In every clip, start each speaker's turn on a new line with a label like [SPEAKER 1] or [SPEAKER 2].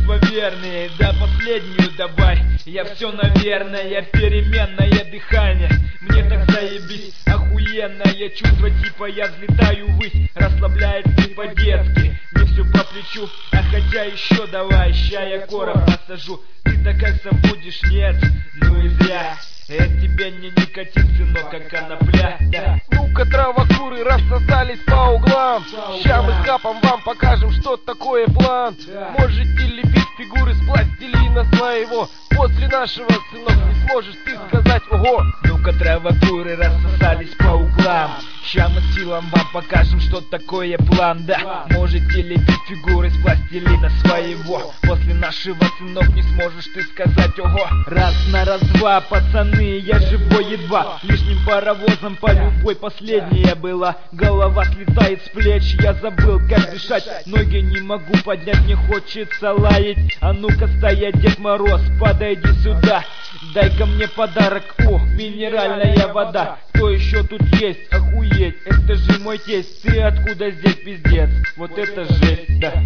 [SPEAKER 1] чувства верные, да последнюю давай. Я все, наверное, переменное дыхание. Мне так заебись, охуенное чувство, типа я взлетаю ввысь. Расслабляет не по-детски, не все по плечу. А хотя еще давай, ща я короб насажу. Ты-то как забудешь, нет, ну и зря. Это тебе не никотин, сынок, как конопля, да.
[SPEAKER 2] Ну-ка, травокуры рассосались по углам. Ща мы с хапом вам покажем, что такое план. Можете лепить фигуры с пластилина своего. После нашего, сынок, не сможешь ты сказать ого.
[SPEAKER 1] Ну-ка, травокуры рассосались по углам. Ща мы с силам вам покажем, что такое план, да. Можете лепить фигуры с пластилина своего. После нашего, сынок, не сможешь ты сказать ого. Раз на раз-два, пацаны, я живой едва. Лишним паровозом по любой последняя была. Голова слетает с плеч, я забыл как дышать. Ноги не могу поднять, мне хочется лаять. А ну-ка стоять, Дед Мороз, подойди сюда. Дай-ка мне подарок, о, минеральная вода. Кто еще тут есть? Охуеть, это же мой тесть. Ты откуда здесь, пиздец? Вот это жесть, да.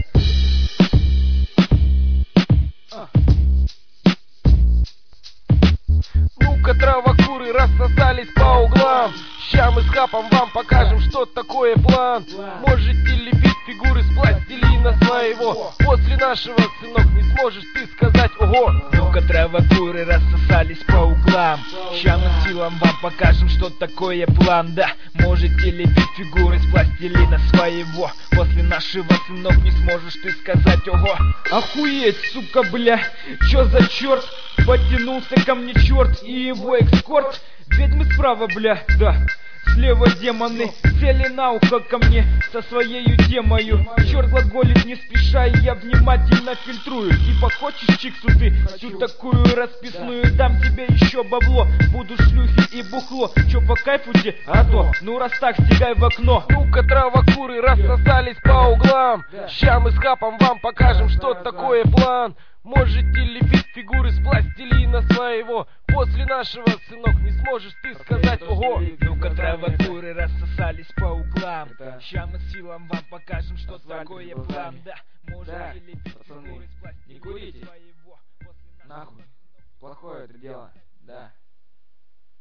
[SPEAKER 2] Ну-ка, травокуры рассосались по углам. Ща мы с хапом вам покажем, что такое план. Можете лепить фигуры с пластилина своего. После нашего, сынок, не сможешь ты сказать ого.
[SPEAKER 1] Ну-ка, травокуры рассосались по углам. Ща мы с силам вам покажем, что такое план, да. Можете лепить фигуры с пластилина своего. После нашего, сынок, не сможешь ты сказать ого. Охуеть, сука, бля, чё за черт? Потянулся ко мне черт и его экскорт. Ведьмы справа, бля, да. Слева демоны сели на ухо ко мне со своей темою. Черт глаголит не спеша, и я внимательно фильтрую. Типа хочешь чиксу ты, всю такую расписную. Дам тебе еще бабло, буду шлюхи и бухло. Че по кайфу тебе? А то, ну раз так, стегай в окно.
[SPEAKER 2] Ну-ка, травокуры рассосались по углам. Ща мы с хапом вам покажем, что такое план. Можете лепить фигуры с пластилина своего. После нашего, сынок, не сможешь ты сказать ого.
[SPEAKER 1] Ну-ка, травокуры рассосались по углам. Ща мы с силам вам покажем, что такое план, да. Можете лепить фигуры с пластилина своего.
[SPEAKER 3] Нахуй, плохое это дело, да.